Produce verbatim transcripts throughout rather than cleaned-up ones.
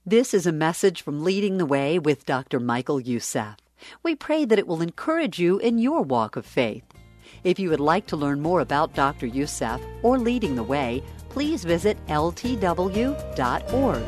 This is a message from Leading the Way with Doctor Michael Youssef. We pray that it will encourage you in your walk of faith. If you would like to learn more about Doctor Youssef or Leading the Way, please visit L T W dot org.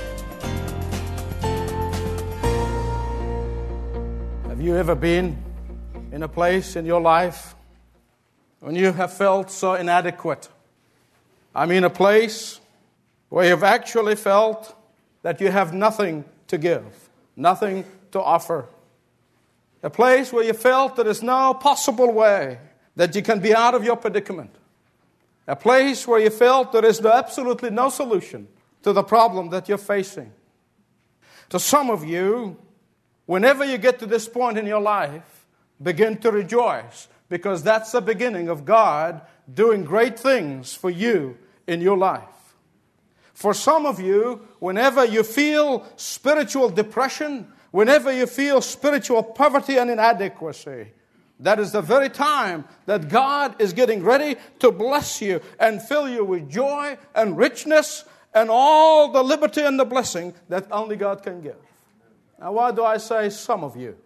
Have you ever been in a place in your life when you have felt so inadequate? I mean a place where you've actually felt that you have nothing to give, nothing to offer. A place where you felt there is no possible way that you can be out of your predicament. A place where you felt there is absolutely no solution to the problem that you're facing. To some of you, whenever you get to this point in your life, begin to rejoice, because that's the beginning of God doing great things for you in your life. For some of you, whenever you feel spiritual depression, whenever you feel spiritual poverty and inadequacy, that is the very time that God is getting ready to bless you and fill you with joy and richness and all the liberty and the blessing that only God can give. Now, why do I say some of you?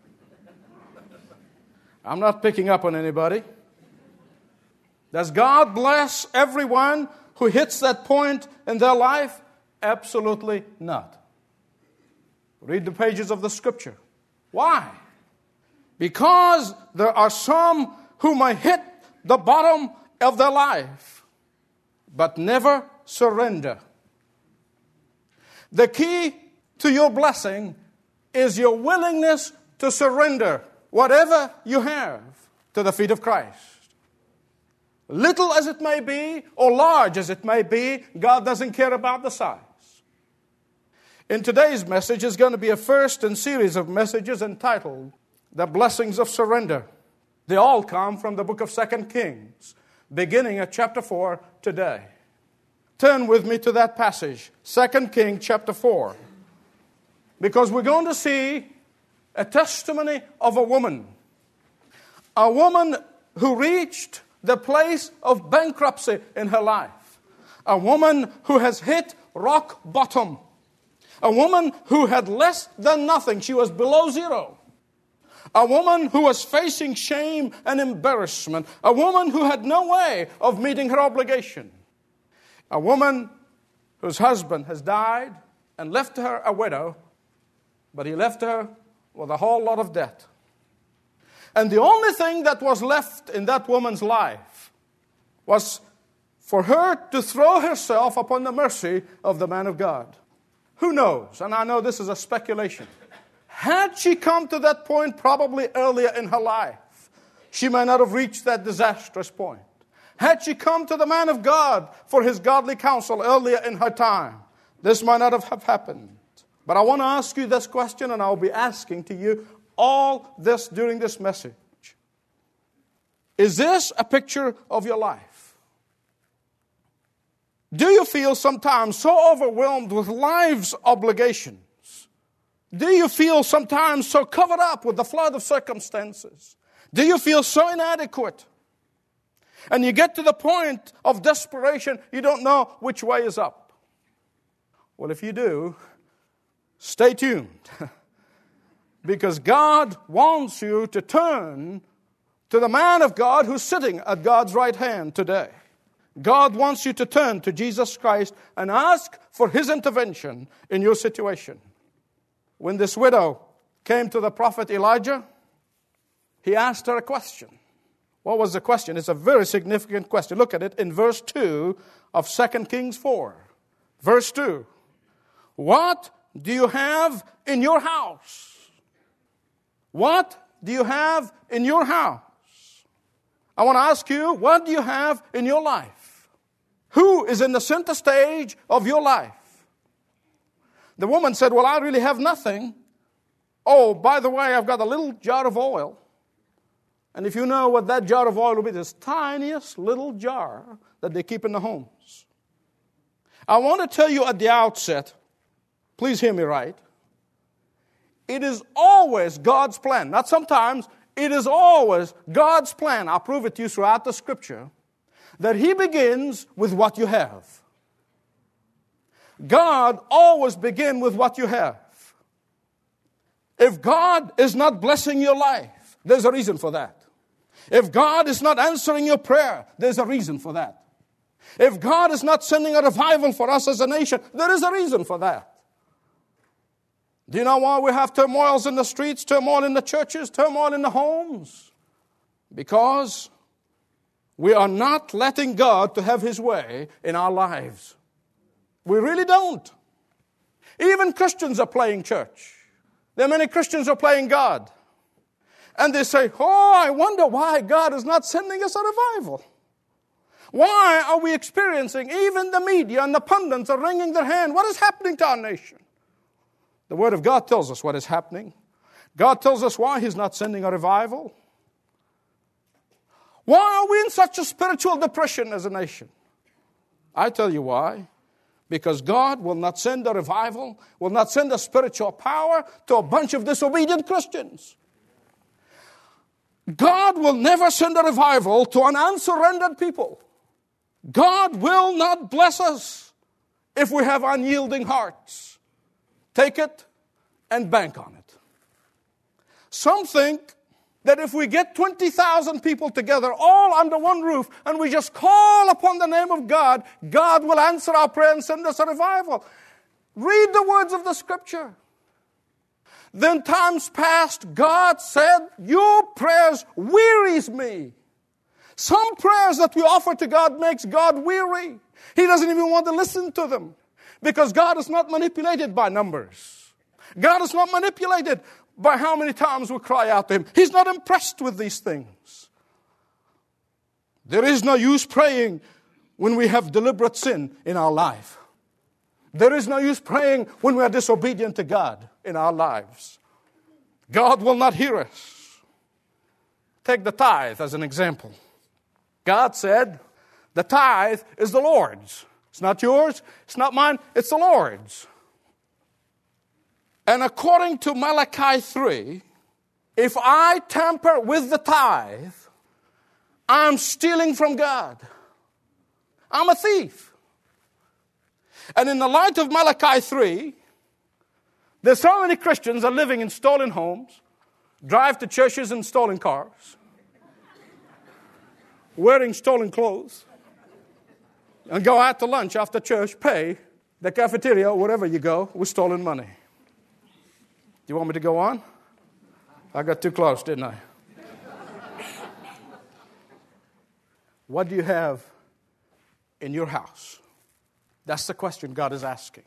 I'm not picking up on anybody. Does God bless everyone who hits that point in their life? Absolutely not. Read the pages of the Scripture. Why? Because there are some who may hit the bottom of their life, but never surrender. The key to your blessing is your willingness to surrender whatever you have to the feet of Christ. Little as it may be, or large as it may be, God doesn't care about the size. In today's message is going to be a first in series of messages entitled, The Blessings of Surrender. They all come from the book of Second Kings, beginning at chapter four today. Turn with me to that passage, Second Kings chapter four, because we're going to see a testimony of a woman. A woman who reached the place of bankruptcy in her life. A woman who has hit rock bottom. A woman who had less than nothing. She was below zero. A woman who was facing shame and embarrassment. A woman who had no way of meeting her obligation. A woman whose husband has died and left her a widow, but he left her with a whole lot of debt. And the only thing that was left in that woman's life was for her to throw herself upon the mercy of the man of God. Who knows? And I know this is a speculation. Had she come to that point probably earlier in her life, she might not have reached that disastrous point. Had she come to the man of God for his godly counsel earlier in her time, this might not have happened. But I want to ask you this question, and I'll be asking to you all this during this message. Is this a picture of your life? Do you feel sometimes so overwhelmed with life's obligations? Do you feel sometimes so covered up with the flood of circumstances? Do you feel so inadequate? And you get to the point of desperation, you don't know which way is up. Well, if you do, stay tuned. Because God wants you to turn to the man of God who's sitting at God's right hand today. God wants you to turn to Jesus Christ and ask for His intervention in your situation. When this widow came to the prophet Elijah, he asked her a question. What was the question? It's a very significant question. Look at it in verse two of Second Kings four. Verse two. What do you have in your house? What do you have in your house? I want to ask you, what do you have in your life? Who is in the center stage of your life? The woman said, well, I really have nothing. Oh, by the way, I've got a little jar of oil. And if you know what that jar of oil will be, this tiniest little jar that they keep in the homes. I want to tell you at the outset, please hear me right. It is always God's plan, not sometimes, it is always God's plan. I'll prove it to you throughout the Scripture, that He begins with what you have. God always begins with what you have. If God is not blessing your life, there's a reason for that. If God is not answering your prayer, there's a reason for that. If God is not sending a revival for us as a nation, there is a reason for that. Do you know why we have turmoils in the streets, turmoil in the churches, turmoil in the homes? Because we are not letting God to have His way in our lives. We really don't. Even Christians are playing church. There are many Christians who are playing God. And they say, oh, I wonder why God is not sending us a revival. Why are we experiencing, even the media and the pundits are wringing their hand, what is happening to our nation? The Word of God tells us what is happening. God tells us why He's not sending a revival. Why are we in such a spiritual depression as a nation? I tell you why. Because God will not send a revival, will not send a spiritual power to a bunch of disobedient Christians. God will never send a revival to an unsurrendered people. God will not bless us if we have unyielding hearts. Take it and bank on it. Some think that if we get twenty thousand people together, all under one roof, and we just call upon the name of God, God will answer our prayer and send us a revival. Read the words of the Scripture. Then times past, God said, your prayers wearies me. Some prayers that we offer to God makes God weary. He doesn't even want to listen to them. Because God is not manipulated by numbers. God is not manipulated by how many times we cry out to Him. He's not impressed with these things. There is no use praying when we have deliberate sin in our life. There is no use praying when we are disobedient to God in our lives. God will not hear us. Take the tithe as an example. God said, the tithe is the Lord's. It's not yours, it's not mine, it's the Lord's. And according to Malachi three, if I tamper with the tithe, I'm stealing from God. I'm a thief. And in the light of Malachi three, there's so many Christians are living in stolen homes, drive to churches in stolen cars, wearing stolen clothes, and go out to lunch after church, pay the cafeteria, wherever you go, with stolen money. Do you want me to go on? I got too close, didn't I? What do you have in your house? That's the question God is asking.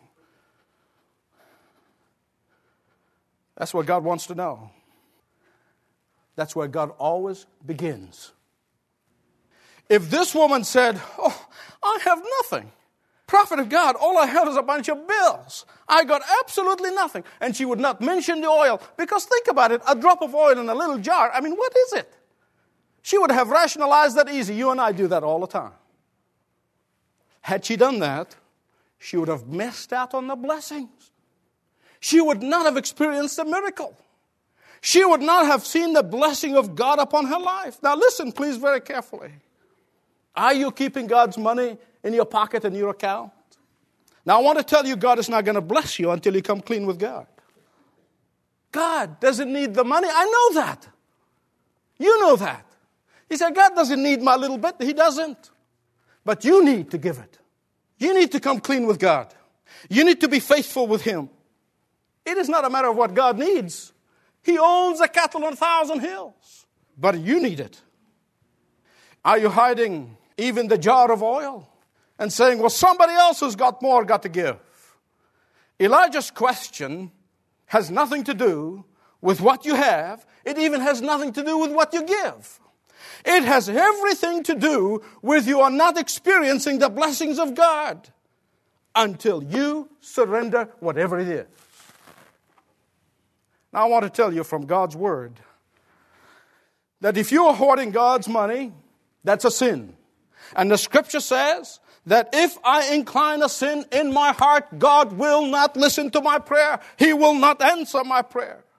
That's what God wants to know. That's where God always begins. If this woman said, oh, I have nothing. Prophet of God, all I have is a bunch of bills. I got absolutely nothing. And she would not mention the oil. Because think about it, a drop of oil in a little jar, I mean, what is it? She would have rationalized that easy. You and I do that all the time. Had she done that, she would have missed out on the blessings. She would not have experienced the miracle. She would not have seen the blessing of God upon her life. Now listen, please, very carefully. Are you keeping God's money in your pocket and your account? Now I want to tell you, God is not going to bless you until you come clean with God. God doesn't need the money. I know that. You know that. He said, God doesn't need my little bit. He doesn't. But you need to give it. You need to come clean with God. You need to be faithful with Him. It is not a matter of what God needs. He owns the cattle on a thousand hills. But you need it. Are you hiding even the jar of oil and saying, well, somebody else who's got more got to give? Elijah's question has nothing to do with what you have. It even has nothing to do with what you give. It has everything to do with you are not experiencing the blessings of God until you surrender whatever it is. Now I want to tell you from God's Word that if you are hoarding God's money, that's a sin. And the Scripture says that if I incline a sin in my heart, God will not listen to my prayer. He will not answer my prayer.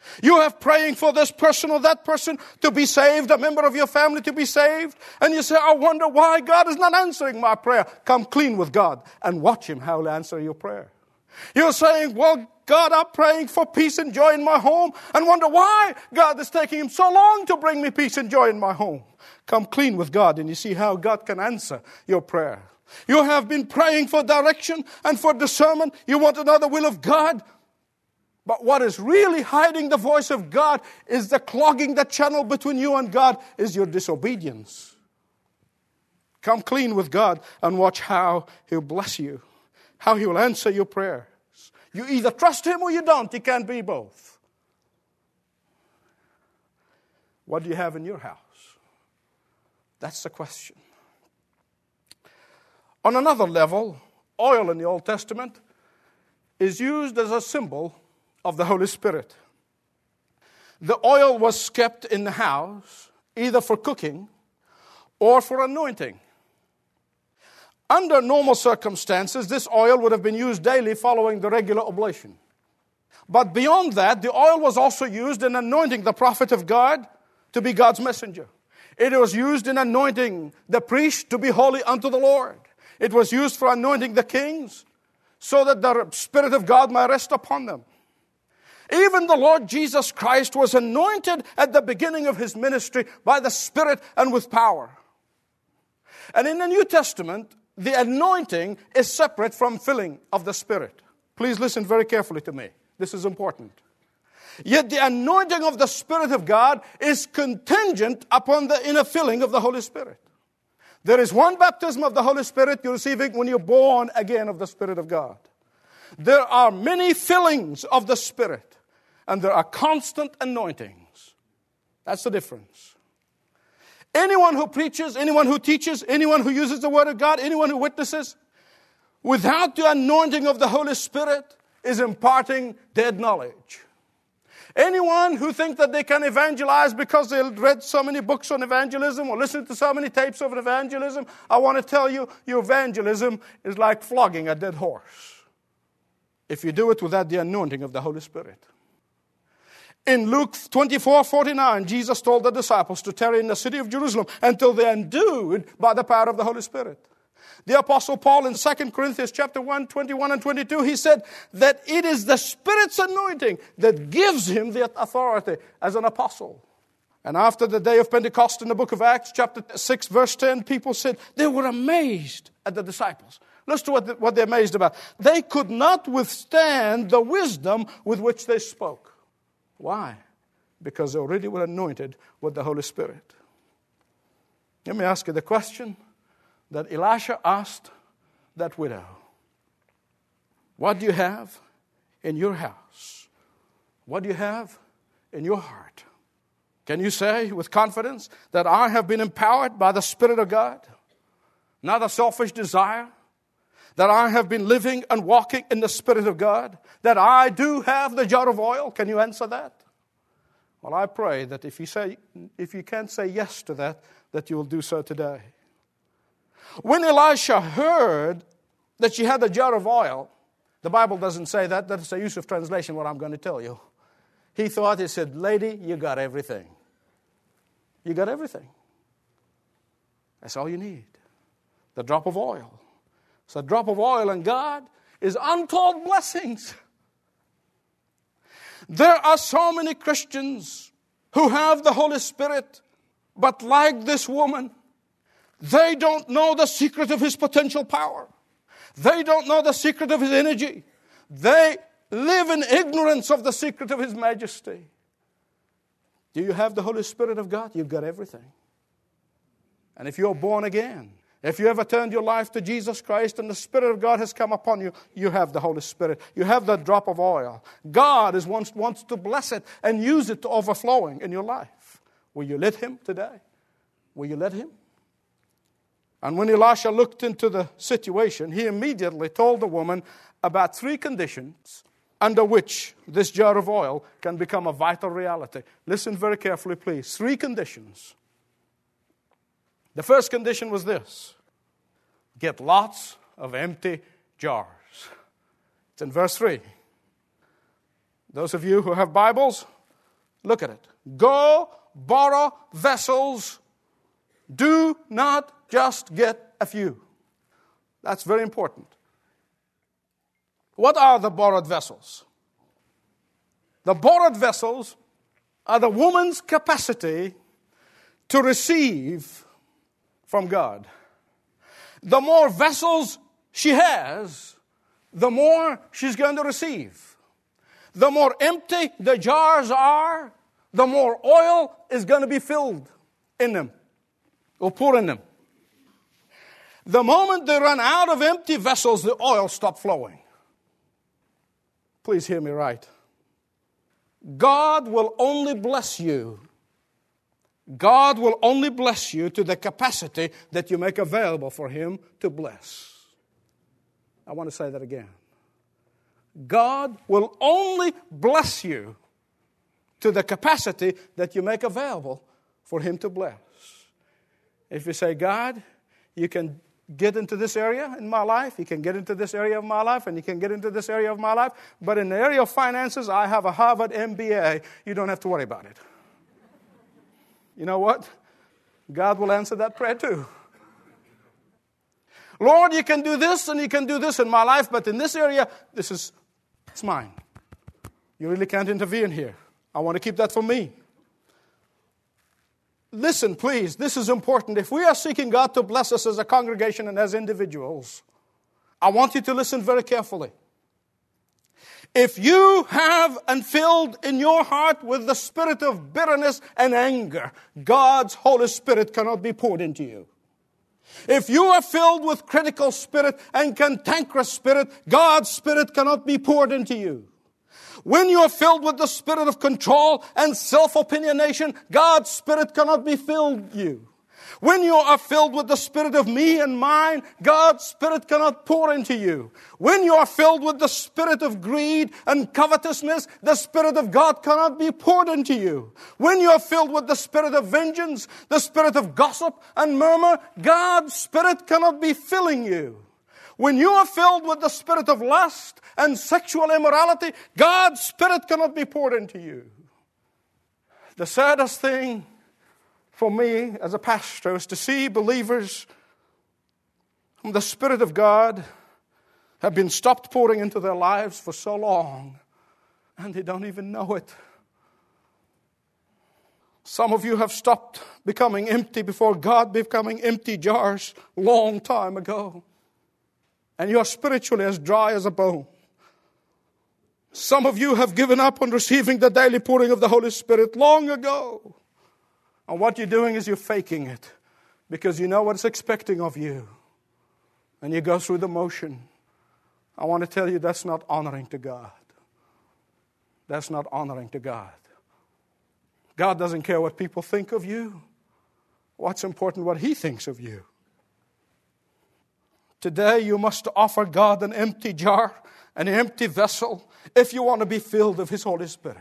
You have praying for this person or that person to be saved, a member of your family to be saved. And you say, I wonder why God is not answering my prayer. Come clean with God and watch Him how He'll answer your prayer. You're saying, well, God, I'm praying for peace and joy in my home and wonder why God is taking Him so long to bring me peace and joy in my home. Come clean with God and you see how God can answer your prayer. You have been praying for direction and for discernment. You want to know the will of God. But what is really hiding the voice of God is the clogging the channel between you and God is your disobedience. Come clean with God and watch how He'll bless you, how He will answer your prayers. You either trust Him or you don't. You can't be both. What do you have in your house? That's the question. On another level, oil in the Old Testament is used as a symbol of the Holy Spirit. The oil was kept in the house either for cooking or for anointing. Under normal circumstances, this oil would have been used daily following the regular oblation. But beyond that, the oil was also used in anointing the prophet of God to be God's messenger. It was used in anointing the priest to be holy unto the Lord. It was used for anointing the kings so that the Spirit of God might rest upon them. Even the Lord Jesus Christ was anointed at the beginning of His ministry by the Spirit and with power. And in the New Testament, the anointing is separate from filling of the Spirit. Please listen very carefully to me. This is important. Yet the anointing of the Spirit of God is contingent upon the inner filling of the Holy Spirit. There is one baptism of the Holy Spirit you receive it when you're born again of the Spirit of God. There are many fillings of the Spirit, and there are constant anointings. That's the difference. Anyone who preaches, anyone who teaches, anyone who uses the Word of God, anyone who witnesses, without the anointing of the Holy Spirit is imparting dead knowledge. Anyone who thinks that they can evangelize because they read so many books on evangelism or listened to so many tapes of evangelism, I want to tell you, your evangelism is like flogging a dead horse if you do it without the anointing of the Holy Spirit. In Luke twenty-four forty-nine, Jesus told the disciples to tarry in the city of Jerusalem until they are endued by the power of the Holy Spirit. The Apostle Paul in Second Corinthians chapter one, twenty-one and twenty-two, he said that it is the Spirit's anointing that gives him the authority as an apostle. And after the day of Pentecost in the book of Acts, chapter six, verse ten, people said they were amazed at the disciples. Listen to what, the, what they're amazed about. They could not withstand the wisdom with which they spoke. Why? Because they already were anointed with the Holy Spirit. Let me ask you the question that Elisha asked that widow. What do you have in your house? What do you have in your heart? Can you say with confidence that I have been empowered by the Spirit of God? Not a selfish desire. That I have been living and walking in the Spirit of God? That I do have the jar of oil? Can you answer that? Well, I pray that if you say, if you can't say yes to that, that you will do so today. When Elisha heard that she had a jar of oil, the Bible doesn't say that. That's a use of translation, what I'm going to tell you. He thought, he said, lady, you got everything. You got everything. That's all you need. The drop of oil. So a drop of oil in God is untold blessings. There are so many Christians who have the Holy Spirit, but like this woman, they don't know the secret of His potential power. They don't know the secret of His energy. They live in ignorance of the secret of His majesty. Do you have the Holy Spirit of God? You've got everything. And if you're born again, if you ever turned your life to Jesus Christ and the Spirit of God has come upon you, you have the Holy Spirit. You have that drop of oil. God is wants, wants to bless it and use it to overflowing in your life. Will you let Him today? Will you let Him? And when Elisha looked into the situation, he immediately told the woman about three conditions under which this jar of oil can become a vital reality. Listen very carefully, please. Three conditions. The first condition was this: get lots of empty jars. It's in verse three. Those of you who have Bibles, Look at it. Go borrow vessels. Do not just get a few. That's very important. What are the borrowed vessels? The borrowed vessels are the woman's capacity to receive from God. The more vessels she has, the more she's going to receive. The more empty the jars are, the more oil is going to be filled in them or pour in them. The moment they run out of empty vessels, the oil stops flowing. Please hear me right. God will only bless you. God will only bless you to the capacity that you make available for Him to bless. I want to say that again. God will only bless you to the capacity that you make available for Him to bless. If you say, God, you can get into this area in my life, you can get into this area of my life, and you can get into this area of my life, but in the area of finances, I have a Harvard M B A. You don't have to worry about it. You know what? God will answer that prayer too. Lord, you can do this and you can do this in my life, but in this area, this is it's mine. You really can't intervene here. I want to keep that for me. Listen, please, this is important. If we are seeking God to bless us as a congregation and as individuals, I want you to listen very carefully. If you have and filled in your heart with the spirit of bitterness and anger, God's Holy Spirit cannot be poured into you. If you are filled with critical spirit and cantankerous spirit, God's Spirit cannot be poured into you. When you are filled with the spirit of control and self-opinionation, God's Spirit cannot be filled you. When you are filled with the spirit of me and mine, God's Spirit cannot pour into you. When you are filled with the spirit of greed and covetousness, the Spirit of God cannot be poured into you. When you are filled with the spirit of vengeance, the spirit of gossip and murmur, God's Spirit cannot be filling you. When you are filled with the spirit of lust and sexual immorality, God's Spirit cannot be poured into you. The saddest thing for me as a pastor is to see believers whom the Spirit of God have been stopped pouring into their lives for so long, and they don't even know it. Some of you have stopped becoming empty before God, becoming empty jars long time ago. And you are spiritually as dry as a bone. Some of you have given up on receiving the daily pouring of the Holy Spirit long ago. And what you're doing is you're faking it because you know what it's expecting of you. And you go through the motion. I want to tell you that's not honoring to God. That's not honoring to God. God doesn't care what people think of you. What's important, what He thinks of you. Today you must offer God an empty jar, an empty vessel, if you want to be filled of His Holy Spirit.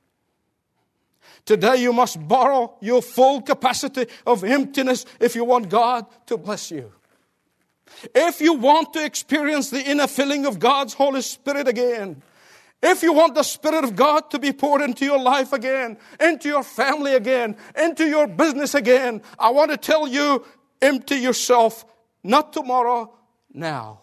Today you must borrow your full capacity of emptiness if you want God to bless you. If you want to experience the inner filling of God's Holy Spirit again, if you want the Spirit of God to be poured into your life again, into your family again, into your business again, I want to tell you, empty yourself, not tomorrow, now.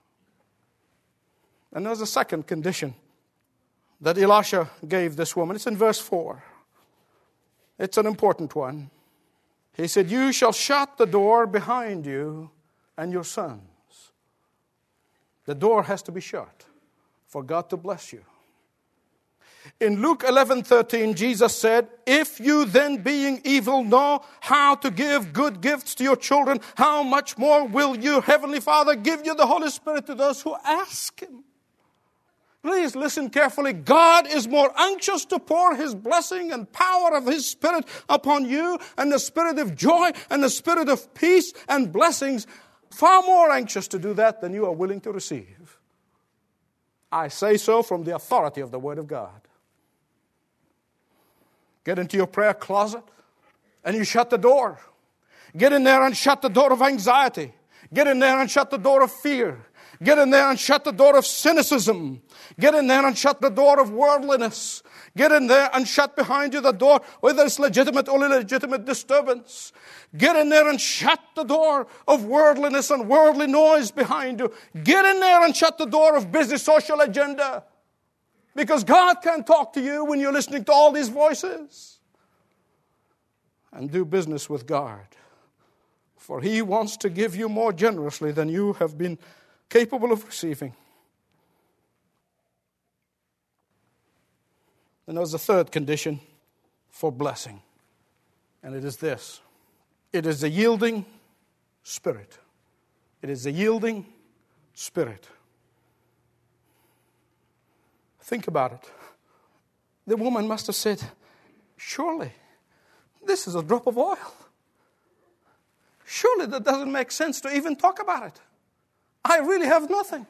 And there's a second condition that Elisha gave this woman. It's in verse four. It's an important one. He said, you shall shut the door behind you and your sons. The door has to be shut for God to bless you. In Luke eleven thirteen, Jesus said, if you then being evil know how to give good gifts to your children, how much more will your Heavenly Father give you the Holy Spirit to those who ask Him? Please listen carefully. God is more anxious to pour His blessing and power of His Spirit upon you, and the spirit of joy and the spirit of peace and blessings, far more anxious to do that than you are willing to receive. I say so from the authority of the Word of God. Get into your prayer closet and you shut the door. Get in there and shut the door of anxiety. Get in there and shut the door of fear. Get in there and shut the door of cynicism. Get in there and shut the door of worldliness. Get in there and shut behind you the door, whether it's legitimate or illegitimate disturbance. Get in there and shut the door of worldliness and worldly noise behind you. Get in there and shut the door of busy social agenda. Because God can't talk to you when you're listening to all these voices. And do business with God. For He wants to give you more generously than you have been capable of receiving. And there's a third condition for blessing. And it is this. It is a yielding spirit. It is a yielding spirit. Think about it. The woman must have said, surely this is a drop of oil. Surely that doesn't make sense to even talk about it. I really have nothing.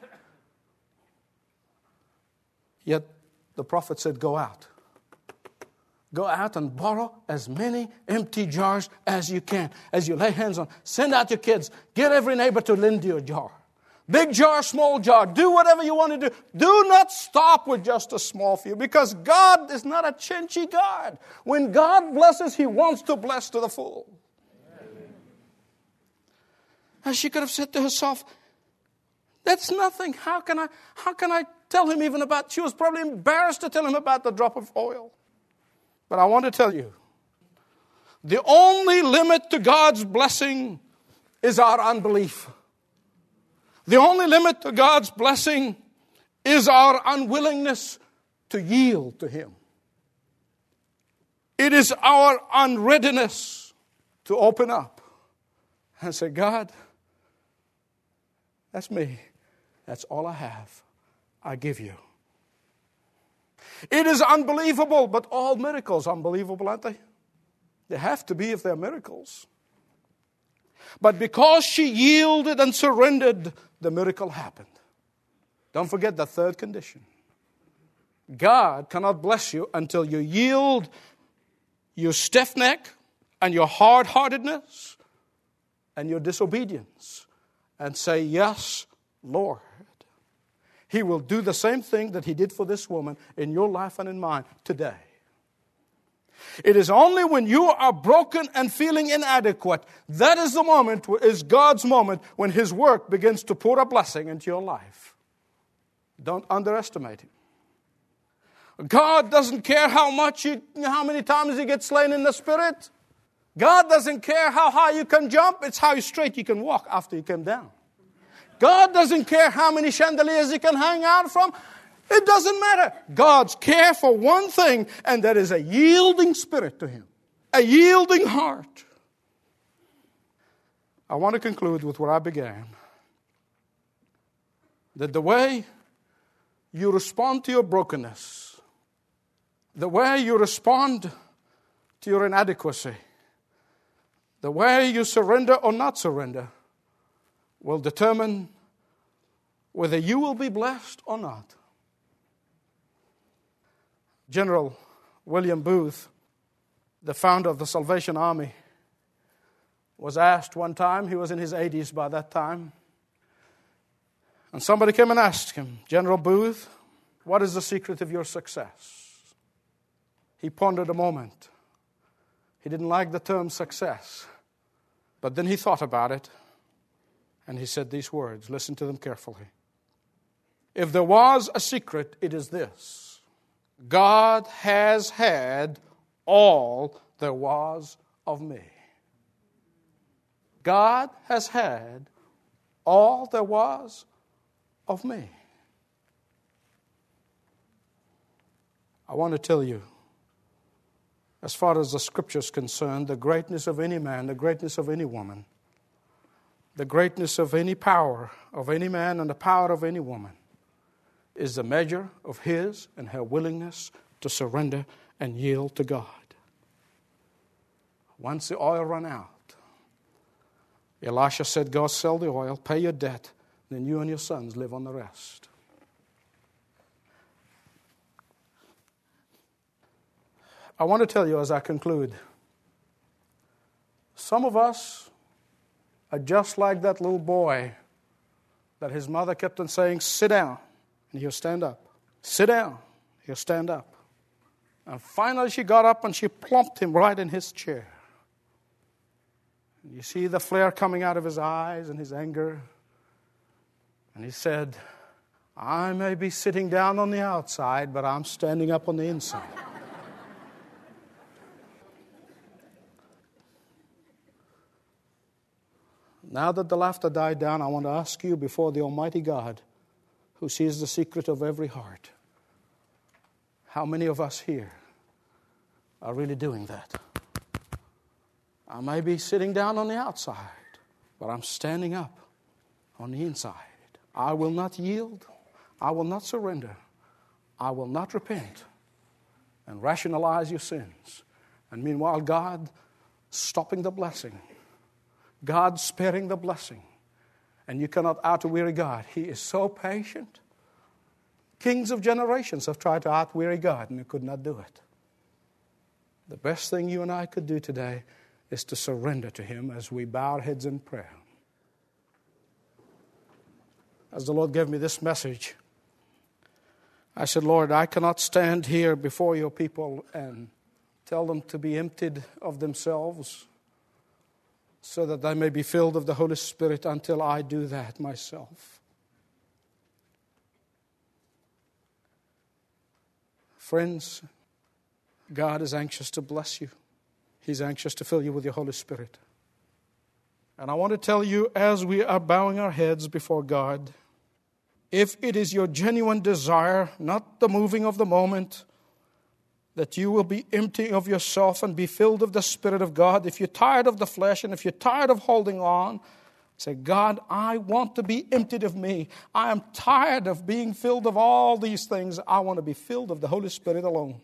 Yet the prophet said, go out. Go out and borrow as many empty jars as you can. As you lay hands on, send out your kids. Get every neighbor to lend you a jar. Big jar, small jar. Do whatever you want to do. Do not stop with just a small few, because God is not a chinchy God. When God blesses, He wants to bless to the full. And she could have said to herself, that's nothing. How can I, how can I tell him even about, she was probably embarrassed to tell him about the drop of oil. But I want to tell you, the only limit to God's blessing is our unbelief. The only limit to God's blessing is our unwillingness to yield to Him. It is our unreadiness to open up and say, God, that's me. That's all I have. I give you. It is unbelievable, but all miracles are unbelievable, aren't they? They have to be if they're miracles. But because she yielded and surrendered, the miracle happened. Don't forget the third condition. God cannot bless you until you yield your stiff neck and your hard-heartedness and your disobedience and say, yes, Lord. He will do the same thing that He did for this woman in your life and in mine today. It is only when you are broken and feeling inadequate, that is the moment, is God's moment, when His work begins to pour a blessing into your life. Don't underestimate Him. God doesn't care how much you, how many times you get slain in the Spirit. God doesn't care how high you can jump. It's how straight you can walk after you come down. God doesn't care how many chandeliers you can hang out from. It doesn't matter. God's care for one thing, and that is a yielding spirit to Him. A yielding heart. I want to conclude with where I began. That the way you respond to your brokenness, the way you respond to your inadequacy, the way you surrender or not surrender, will determine whether you will be blessed or not. General William Booth, the founder of the Salvation Army, was asked one time, he was in his eighties by that time, and somebody came and asked him, General Booth, what is the secret of your success? He pondered a moment. He didn't like the term success, but then he thought about it, and he said these words. Listen to them carefully. If there was a secret, it is this. God has had all there was of me. God has had all there was of me. I want to tell you, as far as the Scripture is concerned, the greatness of any man, the greatness of any woman, the greatness of any power of any man and the power of any woman is the measure of his and her willingness to surrender and yield to God. Once the oil ran out, Elisha said, go sell the oil, pay your debt, then you and your sons live on the rest. I want to tell you as I conclude, some of us are just like that little boy that his mother kept on saying, sit down, and he'll stand up. Sit down, he'll stand up. And finally she got up and she plumped him right in his chair. And you see the flare coming out of his eyes and his anger. And he said, I may be sitting down on the outside, but I'm standing up on the inside. Now that the laughter died down, I want to ask you before the Almighty God, who sees the secret of every heart, how many of us here are really doing that? I may be sitting down on the outside, but I'm standing up on the inside. I will not yield. I will not surrender. I will not repent and rationalize your sins. And meanwhile, God stopping the blessing. God sparing the blessing. And you cannot out-weary God. He is so patient. Kings of generations have tried to out-weary God, and they could not do it. The best thing you and I could do today is to surrender to Him as we bow our heads in prayer. As the Lord gave me this message, I said, Lord, I cannot stand here before your people and tell them to be emptied of themselves so that they may be filled of the Holy Spirit until I do that myself. Friends, God is anxious to bless you. He's anxious to fill you with your Holy Spirit. And I want to tell you, as we are bowing our heads before God, if it is your genuine desire, not the moving of the moment, that you will be empty of yourself and be filled of the Spirit of God. If you're tired of the flesh and if you're tired of holding on, say, God, I want to be emptied of me. I am tired of being filled of all these things. I want to be filled of the Holy Spirit alone.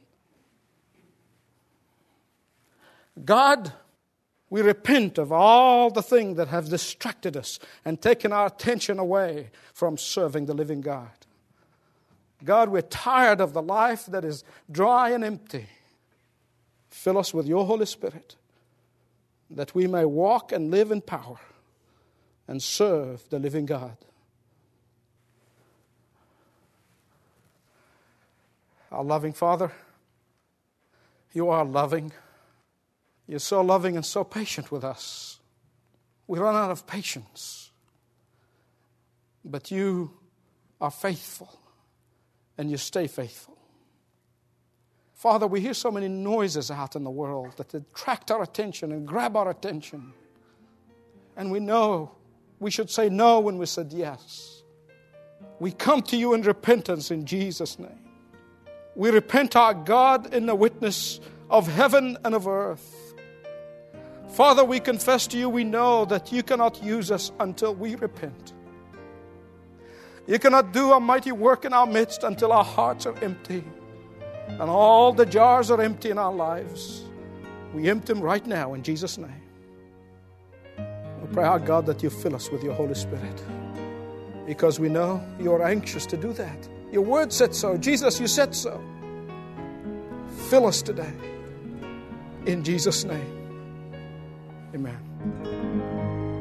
God, we repent of all the things that have distracted us and taken our attention away from serving the living God. God, we're tired of the life that is dry and empty. Fill us with your Holy Spirit that we may walk and live in power and serve the living God. Our loving Father, you are loving. You're so loving and so patient with us. We run out of patience. But you are faithful. And you stay faithful. Father, we hear so many noises out in the world that attract our attention and grab our attention. And we know we should say no when we said yes. We come to you in repentance in Jesus' name. We repent, our God, in the witness of heaven and of earth. Father, we confess to you, we know that you cannot use us until we repent. You cannot do a mighty work in our midst until our hearts are empty and all the jars are empty in our lives. We empty them right now in Jesus' name. We pray, our God, that you fill us with your Holy Spirit because we know you are anxious to do that. Your word said so. Jesus, you said so. Fill us today. In Jesus' name. Amen.